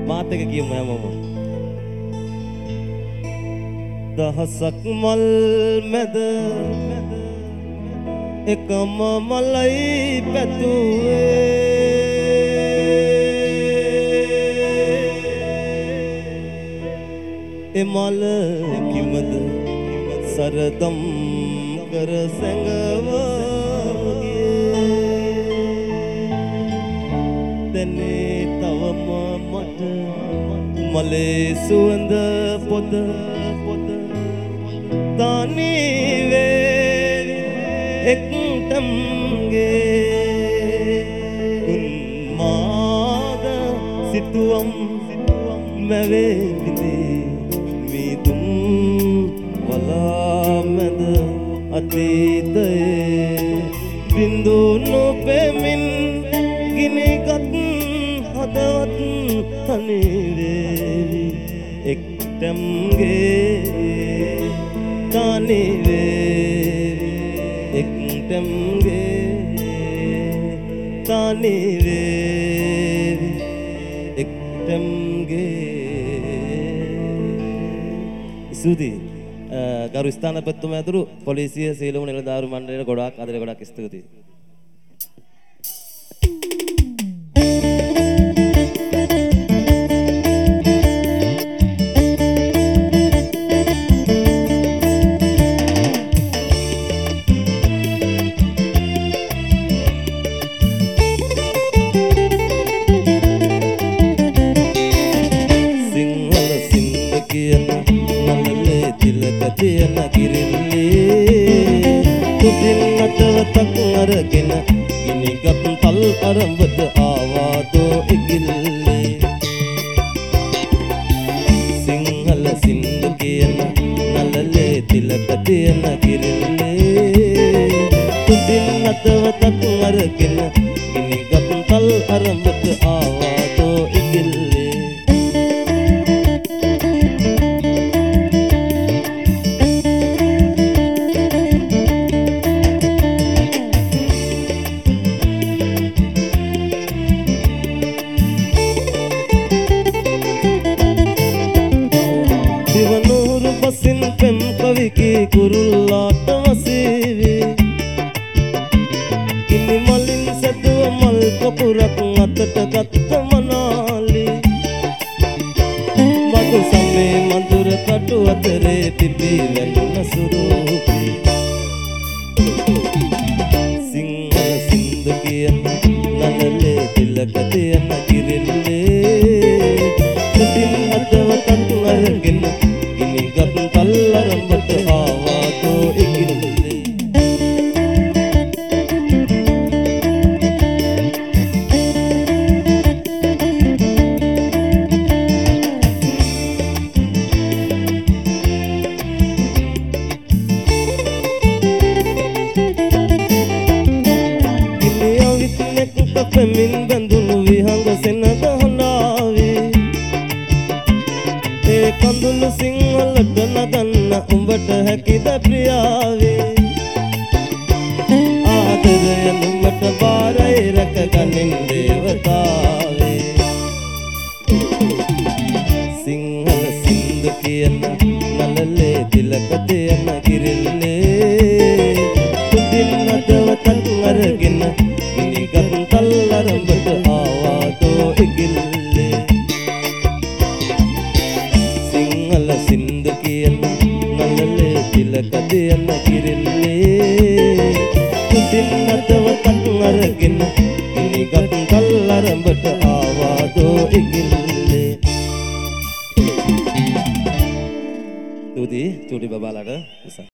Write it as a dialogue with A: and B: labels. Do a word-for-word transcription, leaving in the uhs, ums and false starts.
A: මාත් එක කියමු හැමෝම. දහසක් මල් මැද එකම මලයි පැතුවේ එමල කිමද සරදම් කර සැඟවගේ දැනේ තවම මට මලේ සුවඳ පොද පොද දානීවේ එක්තම්ගේ උන්මාද සිතුවම් මැවේ විඳී මීදුම් වලාමැද අතීතයේ බින්දු නොපෙමින් ගිනිගත් හදවත් තනිවේවි එක්තම්ගේ තනිවේවි එක්තම්ගේ තනිවේවි එක්තම්ගේ ස්තුතියි ගරු ස්ථානපතිතුමා ඇතුළු පොලිසිය සීලමු නිලධාරු මණ්ඩලයට ගොඩාක් ආදරේ ගොඩාක් ස්තුතියි. තියන කිරිල්ලේ තුතින් අතවතක් අරගෙන ගිනිගත් තල් අරඹට ආවාදෝ ඉගිල්ලේ සිංහල සින්දු කියන නලලේ තිලක තියන කිරිල්ලේ තුතින් අතවතක් අරගෙන ගිනිගත් තල් අරඹට ආවාදෝ ඉගිල්ලේ කුරුල්ලාට වසේවේ කිනි මලින් සැදුව මල් කපුරක් අතට ගත්ත මනාලි මధు සමේ මధుර කටු අතරේ තිබී වැළුන සුරූපී සිංහල සින්දු කියන නලලේ තිලක තියන කිරිල්ලේ තුතින් අතවතක් අරගෙන ගිනිගත් තල්ලරඹට ආවාදෝ ඉගිල්ලේ ගිනි අවිත් නෙක්ක පෙමින් බඳුණු විහඟ සෙනග හොඳාවේ ඒ කඳුළු සිංහලට නගන්න උඹට හැකිද ප්‍රියාවේ ආදරය නුඹට බාරයි රැකගනින් දේවතාවේ සිංහල සින්දු කියන නලලේ තිලක තියන කිරිල්ලේ තුතින් අතවතක් අරගෙන ගිනිගත් තල්ලරඹට ආවාදෝ ඉගිල්ලේ සිංහල සින්දු කියන නලලේ තිලක තියන කිරිල්ලේ තුතින් අතවතක් අරගෙන ගිනිගත් තල්ලරඹට ආවාදෝ ඉගිල්ලේ තුති චූටි බබාලට